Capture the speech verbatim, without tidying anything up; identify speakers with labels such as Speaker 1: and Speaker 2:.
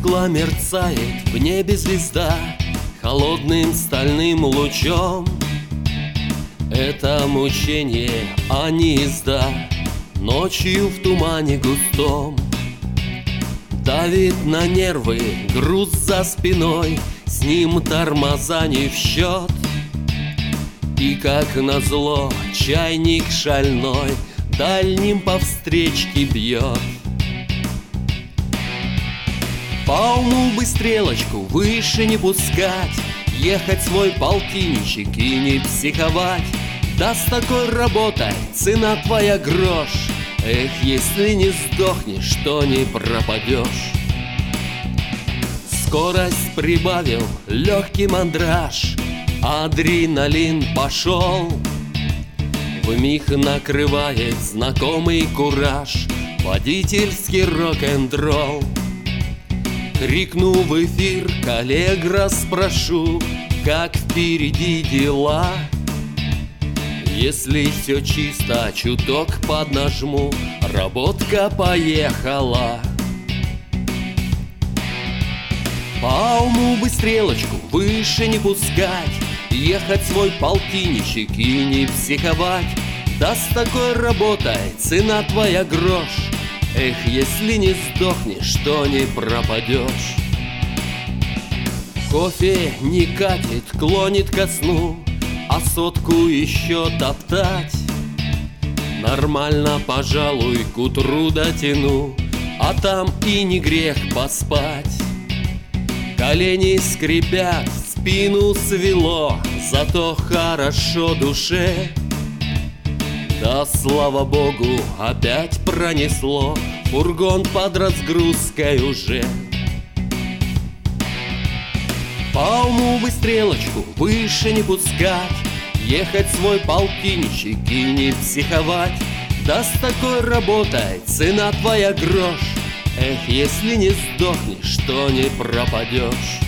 Speaker 1: Тускло мерцает в небе звезда холодным стальным лучом. Это мучение, а не езда ночью в тумане густом. Давит на нервы груз за спиной, с ним тормоза не в счет. И как назло чайник шальной дальним по встречке бьет. По уму бы стрелочку выше не пускать, ехать свой полтинничек и не психовать. Да с такой работой цена твоя грош. Эх, если не сдохнешь, то не пропадешь. Скорость прибавил, легкий мандраж, адреналин пошел. Вмиг накрывает знакомый кураж, водительский рок-н-ролл. Крикну в эфир, коллег расспрошу, как впереди дела. Если все чисто, чуток поднажму, работка поехала. По уму бы стрелочку выше не пускать, ехать свой полтинничек и не психовать. Да с такой работой цена твоя грош. Эх, если не сдохнешь, то не пропадешь. Кофе не катит, клонит ко сну, а сотку еще топтать. Нормально, пожалуй, к утру дотяну, а там и не грех поспать. Колени скрипят, спину свело, зато хорошо душе. Да, слава богу, опять пронесло, фургон под разгрузкой уже. По уму бы стрелочку выше не пускать, ехать свой полтинничек и не психовать. Да с такой работой цена твоя грош. Эх, если не сдохнешь, то не пропадешь.